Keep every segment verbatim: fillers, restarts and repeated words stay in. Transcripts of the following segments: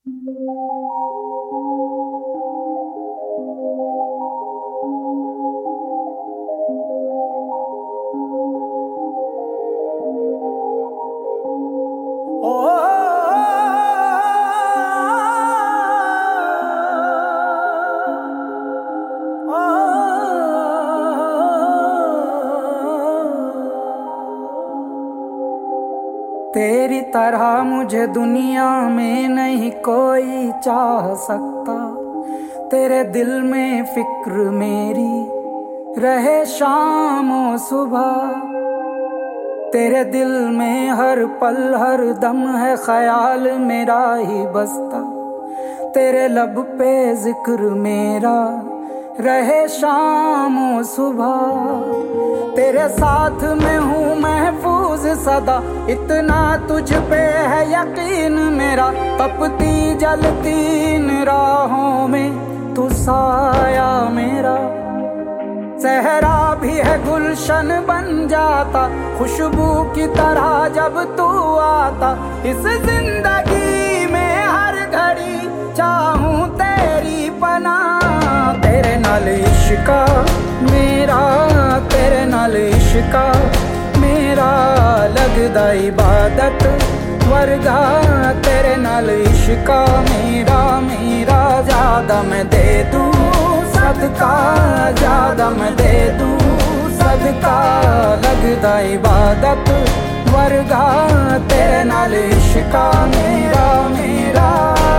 तेरी तरह मुझे दुनिया में नहीं कोई चाह सकता। तेरे दिल में फिक्र मेरी रहे शाम और सुबह। तेरे दिल में हर पल हर दम है ख्याल मेरा ही बसता। तेरे लब पे जिक्र मेरा रहे शाम और सुबह। तेरे साथ में हूँ महफूज सदा, इतना तुझ पे है यकीन मेरा। तपती जलती इन राहों में तू साया मेरा। सहरा भी है गुलशन बन जाता, खुशबू की तरह जब तू आता। इस जिंदगी में हर घड़ी चाहूं तेरी पनाह। तेरे नाल इश्का मेरा, तेरे नाल इश्का मेरा लगदा इबादत वर्गा। तेरे नाल इश्का मेरा मेरा ज्यादा मैं दे दूं सदका, ज्यादा मैं दे दूं सदका। लगदा इबादत वर्गा तेरे नाल इश्का मेरा मेरा।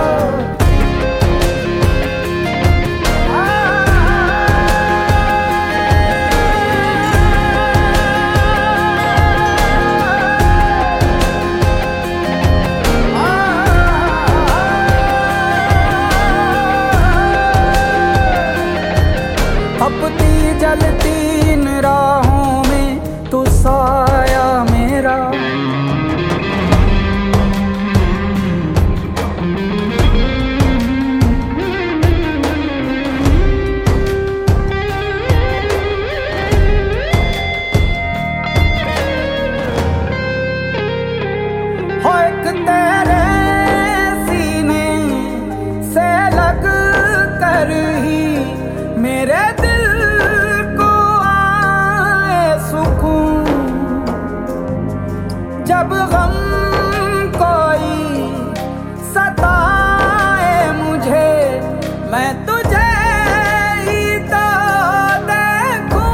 तपती जलती इन राहों में तू साया मेरा। हो एक तेरे सीने से लग कर ही मेरे दिल को आए सुकून। जब गम कोई सताए मुझे, मैं तुझे ही तो देखूं।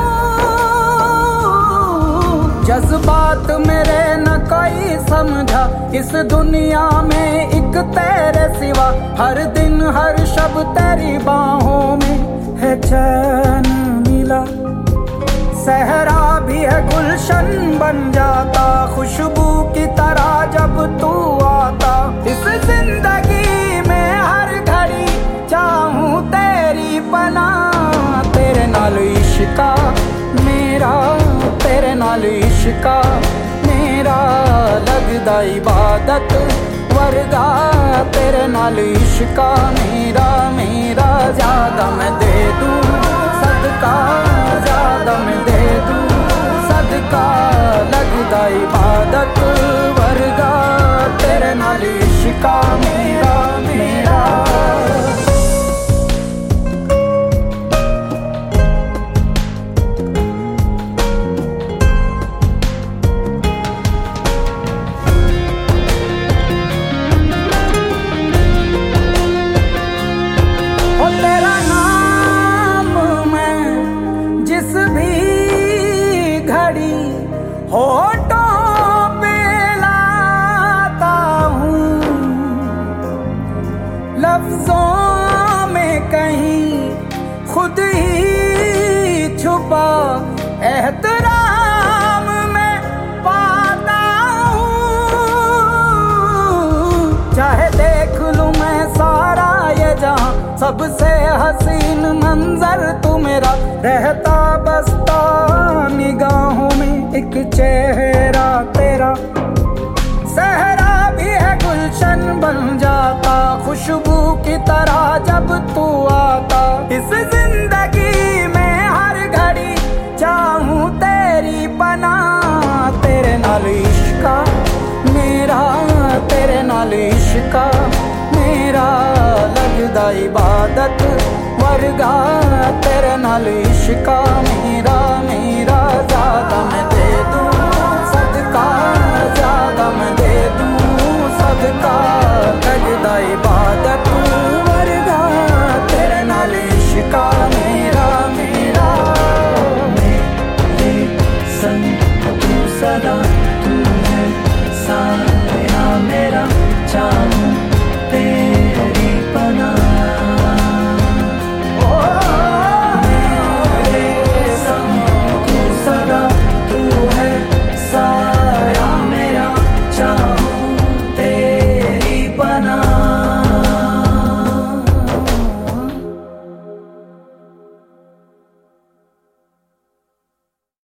जज्बात मेरे न कोई समझा इस दुनिया में एक तेरे सिवा। हर दिन हर शब तेरी बाहों में है चैन मिला। सहरा भी है गुलशन बन जाता, खुशबू की तरह जब तू आता। इस जिंदगी में हर घड़ी चाहूं तेरी पनाह। तेरे नाल इश्का मेरा, तेरे नाल इश्का मेरा लगदा इबादत वर्गा। तेरे नाल इश्का मेरा मेरा ज्यादा मैं दे दूं सदका, ज्यादा मैं दे दूं सदका। लगदा इबादत वर्गा तेरे नाल इश्का मेरा मेरा। होठों पे लाता हूँ, लफ्जों में कहीं खुद ही छुपा एहतराम में पाता हूँ। चाहे देख लूँ मैं सारा ये जहाँ, सबसे हसीन मंजर तू मेरा। रहता बसता निगाहों में एक चेहरा तेरा। सहरा भी है गुलशन बन जाता, खुशबू की तरह जब तू आता। इस जिंदगी में हर घड़ी चाहूं तेरी पनाह। तेरे नाल इश्का मेरा, तेरे नाल इश्का मेरा तेरा इबादत वर्गा, तेरे नाल इश्का मेरा मेरा, ज्यादा मैं दे दूं सदका, ज्यादा मैं